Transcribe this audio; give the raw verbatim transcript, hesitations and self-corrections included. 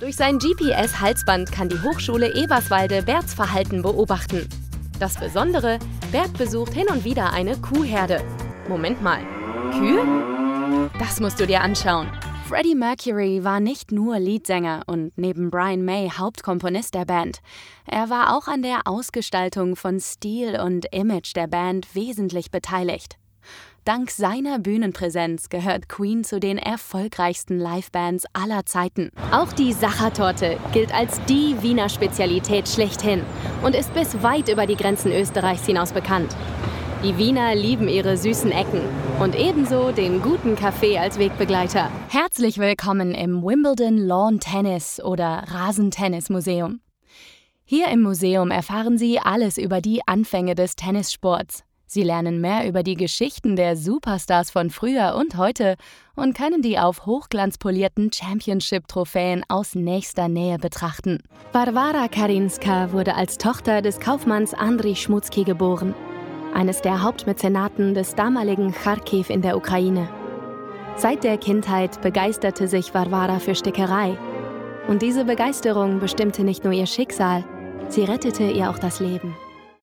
Durch sein G P S-Halsband kann die Hochschule Eberswalde Berts Verhalten beobachten. Das Besondere, Bert besucht hin und wieder eine Kuhherde. Moment mal, Kühe? Das musst du dir anschauen. Freddie Mercury war nicht nur Leadsänger und neben Brian May Hauptkomponist der Band. Er war auch an der Ausgestaltung von Stil und Image der Band wesentlich beteiligt. Dank seiner Bühnenpräsenz gehört Queen zu den erfolgreichsten Livebands aller Zeiten. Auch die Sachertorte gilt als die Wiener Spezialität schlechthin und ist bis weit über die Grenzen Österreichs hinaus bekannt. Die Wiener lieben ihre süßen Ecken und ebenso den guten Kaffee als Wegbegleiter. Herzlich willkommen im Wimbledon Lawn Tennis oder Rasentennis Museum. Hier im Museum erfahren Sie alles über die Anfänge des Tennissports. Sie lernen mehr über die Geschichten der Superstars von früher und heute und können die auf Hochglanz polierten Championship-Trophäen aus nächster Nähe betrachten. Warwara Karinska wurde als Tochter des Kaufmanns Andriy Schmutzki geboren, eines der Hauptmäzenaten des damaligen Charkiw in der Ukraine. Seit der Kindheit begeisterte sich Warwara für Stickerei. Und diese Begeisterung bestimmte nicht nur ihr Schicksal, sie rettete ihr auch das Leben.